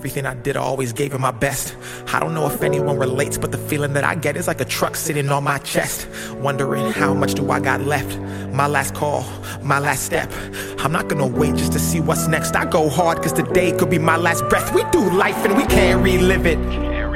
Everything I did, I always gave it my best. I don't know if anyone relates, but the feeling that I get is like a truck sitting on my chest. Wondering how much do I got left? My last call, my last step. I'm not gonna wait just to see what's next. I go hard cause today could be my last breath. We do life and we can't relive it.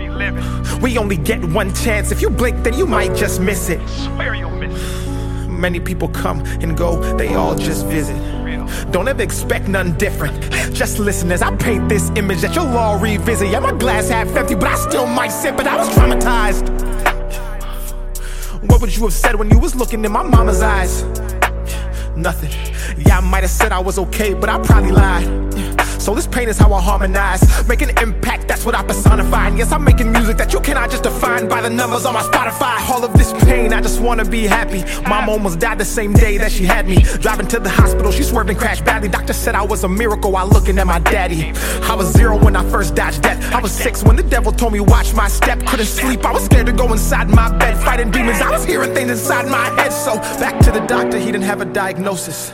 We only get one chance. If you blink, then you might just miss it. Swear you'll miss it. Many people come and go, they all just visit. Don't ever expect nothing different. Just listen as I paint this image that you'll all revisit. Yeah, my glass half empty, but I still might sip it. I was traumatized. What would you have said when you was looking in my mama's eyes? Nothing. Yeah, I might have said I was okay, but I probably lied. So this pain is how I harmonize. Make an impact, that's what I personify. And yes, I'm making music that you cannot just define by the numbers on my Spotify. All of this pain, I just wanna be happy. Mom almost died the same day that she had me. Driving to the hospital, she swerved and crashed badly. Doctor said I was a miracle while looking at my daddy. I was 0 when I first dodged death. I was 6 when the devil told me watch my step. Couldn't sleep, I was scared to go inside my bed. Fighting demons, I was hearing things inside my head. So back to the doctor, he didn't have a diagnosis.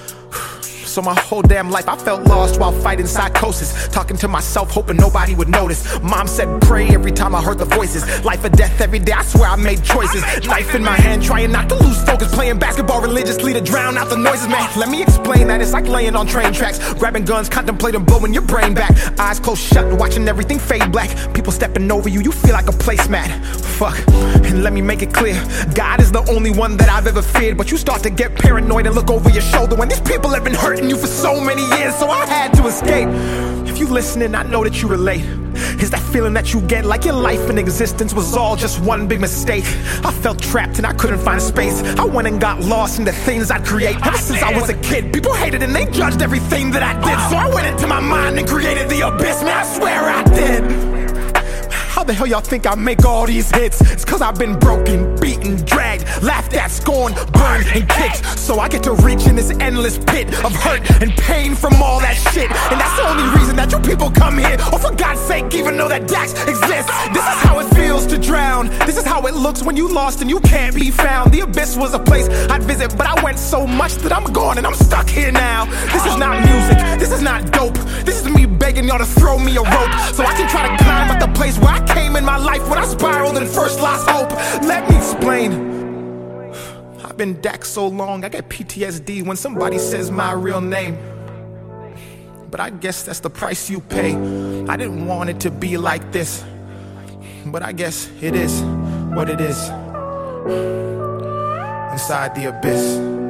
So my whole damn life I felt lost while fighting psychosis. Talking to myself, hoping nobody would notice. Mom said pray every time I heard the voices. Life or death every day, I swear I made choices. Knife in my hand, trying not to lose focus. Playing basketball religiously to drown out the noises, man. Let me explain that it's like laying on train tracks. Grabbing guns, contemplating blowing your brain back. Eyes closed shut, watching everything fade black. People stepping over you, you feel like a placemat. Fuck, and let me make it clear. God is the only one that I've ever feared. But you start to get paranoid and look over your shoulder when these people have been hurting you for so many years, so I had to escape. If you listening, I know that you relate. Is that feeling that you get like your life and existence was all just one big mistake? I felt trapped and I couldn't find space. I went and got lost in the things I'd create. Ever since I was a kid, people hated and they judged everything that I did. So I went into my mind and created the abyss, man, I swear I did. How the hell y'all think I make all these hits? It's cause I've been broken, beaten, dragged, laughed at, scorned, burned, and kicked. So I get to reach in this endless pit of hurt and pain from all that shit. And that's the only reason that you people come here. Oh, for God's sake, even know that Dax exists. This is how it feels to drown. This is how it looks when you lost and you can't be found. The abyss was a place I'd visit, but I went so much that I'm gone and I'm stuck here now. This is not music, this is not dope. This is me begging y'all to throw me a rope so I can try to climb up the place where I came in my life when I spiraled and first lost hope. Let me explain. I've been Dax so long, I get PTSD when somebody says my real name. But I guess that's the price you pay. I didn't want it to be like this, but I guess it is what it is. Inside the abyss.